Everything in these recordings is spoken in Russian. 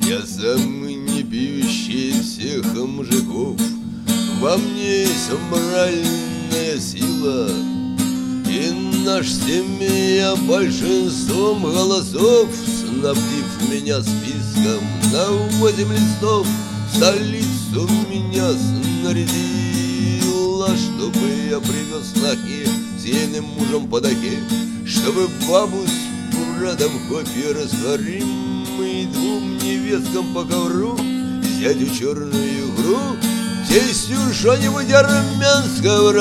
Я самый не пьющий из всех мужиков. Во мне есть моральная сила, и наша семья большинством голосов, снабдив меня списком на 8 листов, в столицу меня снарядила, чтобы я привез снохи с ейным мужем по дахе, чтобы бабу с братом кофе растворимый двум невесткам по ковру, зятю черную икру, тестью что-нибудь армянского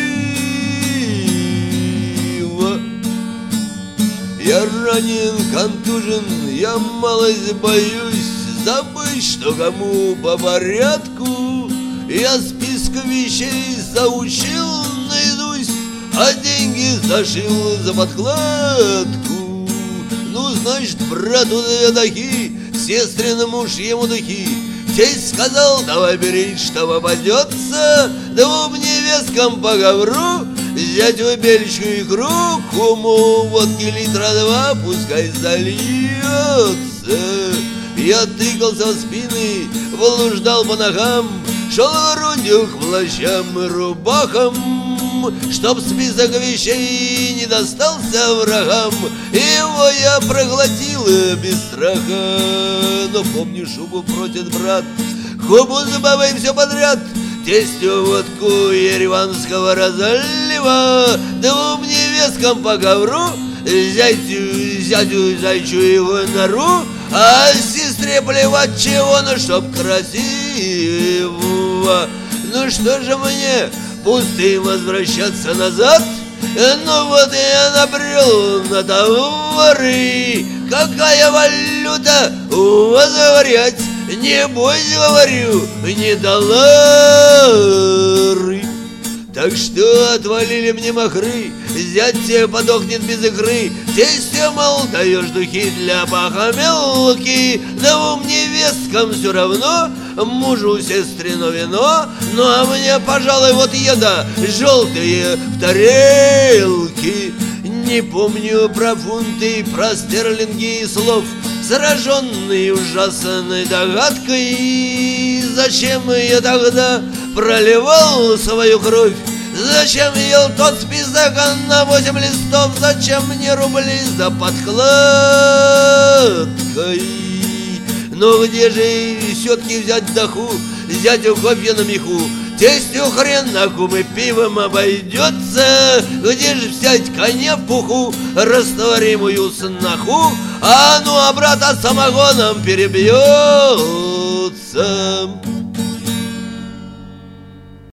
разлива. Я ранен, контужен, я малость боюсь забыть, что кому по порядку. Я список вещей заучил наизусть, а деньги зашил за подкладку. Ну, значит, брату две дахи, сестрин муж ему духи. Тесть сказал, давай бери, что попадется, двум невесткам по ковру, зятю беличку икру, куму водки литра 2, пускай зальется. Я тыкался в спины, блуждал по ногам, шел грудью к плащам и рубахам, чтоб список вещей не достался врагам. Его я проглотил без страха, но помню, шубу просит брат, хубу с бабой все подряд, тестью водку ереванского разлива, двум невесткам по ковру, зятю зайчу его нору, а сестре плевать чего, ну чтоб красиво. Ну что же мне пустым возвращаться назад? Ну вот я набрел на товары. Какая валюта у вас, говорят? Не бойся, говорю, не доллары. Так что отвалили мне махры, зять тебе подохнет без икры. Тестя, мол, даешь духи для похмелки, двум невесткам все равно, мужу сестрино вино. Ну а мне, пожалуй, вот еда, желтые в тарелке. Не помню про фунты, про стерлинги и слов, сраженный ужасной догадкой. Зачем я тогда проливал свою кровь? Зачем ел тот список на 8 листов? Зачем мне рубли за подкладкой? Ну где же все-таки взять даху, зятю кофе на меху, тестью хрен на кум и пивом обойдется? Где же взять коня в пуху, растворимую сноху, а ну а брата самогоном перебьется?